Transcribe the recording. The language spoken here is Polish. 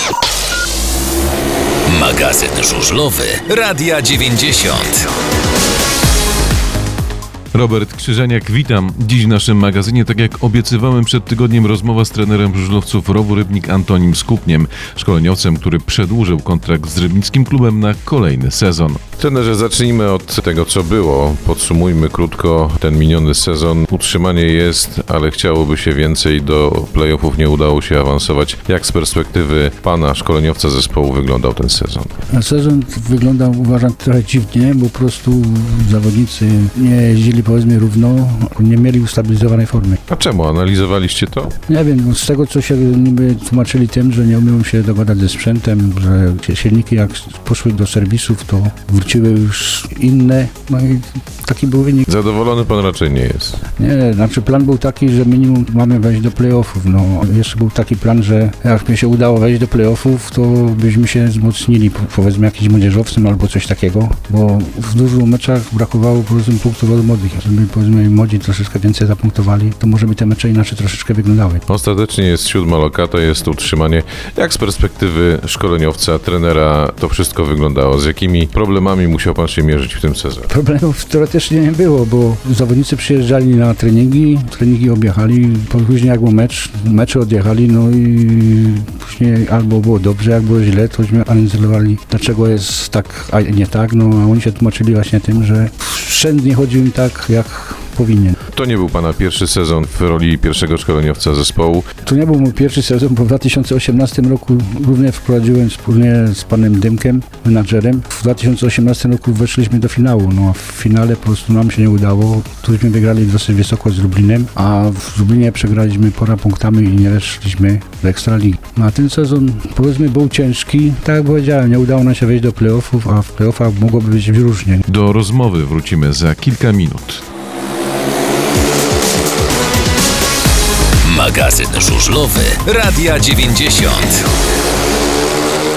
Magazyn żużlowy Radia 90. Robert Krzyżaniak, witam. Dziś w naszym magazynie, tak jak obiecywałem przed tygodniem, rozmowa z trenerem żużlowców Rowu Rybnik Antonim Skupniem, szkoleniowcem, który przedłużył kontrakt z rybnickim klubem na kolejny sezon. Trenerze, zacznijmy od tego, co było. Podsumujmy krótko ten miniony sezon. Utrzymanie jest, ale chciałoby się więcej. Do play-offów nie udało się awansować. Jak z perspektywy pana, szkoleniowca zespołu, wyglądał ten sezon? Sezon wyglądał, uważam, trochę dziwnie, bo po prostu zawodnicy nie jeździli, powiedzmy, równo, nie mieli ustabilizowanej formy. A czemu? Analizowaliście to? Nie wiem, z tego, co się niby tłumaczyli tym, że nie umieją się dogadać ze sprzętem, że silniki jak poszły do serwisów, to wróciły już inne, no i taki był wynik. Zadowolony pan raczej nie jest. Nie, znaczy plan był taki, że minimum mamy wejść do play-offów. No, jeszcze był taki plan, że jak mi się udało wejść do play-offów, to byśmy się wzmocnili, powiedzmy, jakimś młodzieżowcem albo coś takiego, bo w dużo meczach brakowało, powiedzmy, punktów od młodych. Żeby, powiedzmy, młodzi troszeczkę więcej zapunktowali, to może by te mecze inaczej troszeczkę wyglądały. Ostatecznie jest 7. lokata, jest utrzymanie. Jak z perspektywy szkoleniowca, trenera to wszystko wyglądało? Z jakimi problemami musiał pan się mierzyć w tym sezonie? Problemów teoretycznie nie było, bo zawodnicy przyjeżdżali na treningi objechali, później jak był mecze odjechali, no i później albo było dobrze, jak było źle, tośmy analizowali, dlaczego jest tak, a nie tak, no a oni się tłumaczyli właśnie tym, że sprzęt nie chodził im tak, jak powinien. To nie był pana pierwszy sezon w roli pierwszego szkoleniowca zespołu. To nie był mój pierwszy sezon, bo w 2018 roku również wprowadziłem wspólnie z panem Dymkiem, menadżerem. W 2018 roku weszliśmy do finału, no a w finale po prostu nam się nie udało. Tuśmy wygrali dosyć wysoko z Lublinem, a w Lublinie przegraliśmy pora punktami i nie weszliśmy do Ekstraligi. No a ten sezon, powiedzmy, był ciężki. Tak jak powiedziałem, nie udało nam się wejść do playoffów, a w playoffach mogłoby być różnie. Do rozmowy wrócimy za kilka minut. Magazyn żużlowy Radia 90.